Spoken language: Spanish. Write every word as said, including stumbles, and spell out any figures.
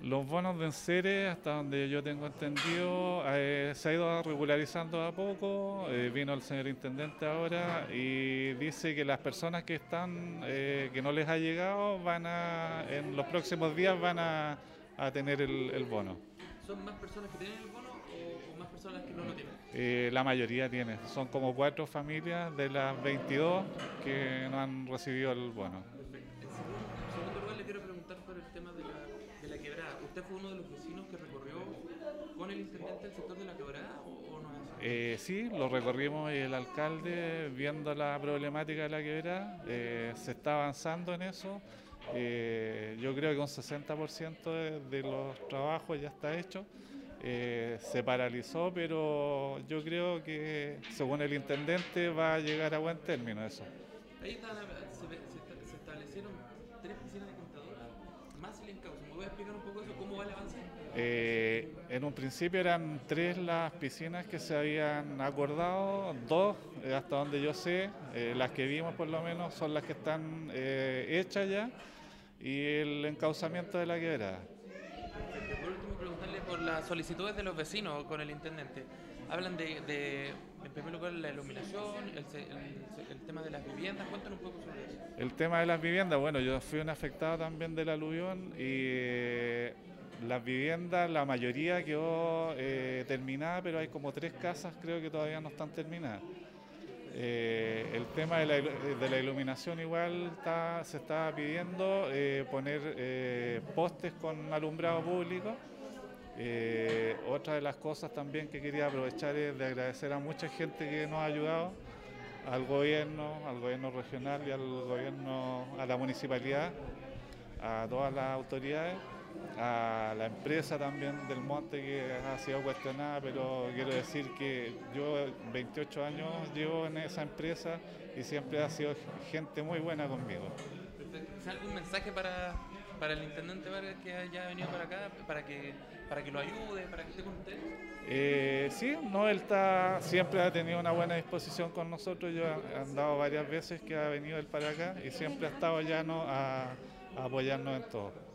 Los bonos de enseres, hasta donde yo tengo entendido, eh, se ha ido regularizando a poco. Eh, vino el señor intendente ahora y dice que las personas que están, eh, que no les ha llegado, van a, en los próximos días van a, a tener el, el bono. ¿Son más personas que tienen el bono o, o más personas que no lo tienen? Eh, la mayoría tiene, son como cuatro familias de las veintidós que no han recibido el bono. Perfecto. En segundo, en segundo lugar, le quiero preguntar por el tema de la, de la quebrada. ¿Usted fue uno de los vecinos que recorrió con el intendente el sector de la quebrada o, o no es así? Eh, sí, lo recorrimos y el alcalde, viendo la problemática de la quebrada, eh, se está avanzando en eso. Eh, yo creo que un sesenta por ciento de, de los trabajos ya está hecho. Eh, se paralizó, pero yo creo que, según el intendente, va a llegar a buen término eso. Ahí estaban, se, se- se establecieron tres piscinas de contadora más el encauce. ¿Me voy a explicar un poco eso? ¿Cómo va el avance? Eh, en un principio eran tres las piscinas que se habían acordado, dos, eh, hasta donde yo sé, eh, las que vimos por lo menos son las que están eh, hechas ya, y el encauzamiento de la quebrada. Perfecto. Por último, preguntarle por las solicitudes de los vecinos con el intendente. Hablan de, de, en primer lugar, la iluminación, el, se- el se- el tema de las viviendas. Cuéntanos un poco sobre eso. El tema de las viviendas, bueno, yo fui un afectado también del aluvión y eh, las viviendas, la mayoría quedó eh, terminada, pero hay como tres casas creo que todavía no están terminadas. Eh, el tema de la, ilu- de la iluminación igual está- se está pidiendo eh, poner eh, postes con alumbrado público. Eh, otra de las cosas también que quería aprovechar es de agradecer a mucha gente que nos ha ayudado, al gobierno, al gobierno regional y al gobierno, a la municipalidad, a todas las autoridades, a la empresa también del Monte que ha sido cuestionada, pero quiero decir que yo veintiocho años llevo en esa empresa y siempre ha sido gente muy buena conmigo. Perfecto. ¿Quizá algún mensaje para, para el intendente Vargas que haya venido para acá, para que, para que lo ayude, para que esté con usted? Eh, sí, no, él está, siempre ha tenido una buena disposición con nosotros. Yo he andado varias veces que ha venido él para acá y siempre ha estado llano a, a apoyarnos en todo.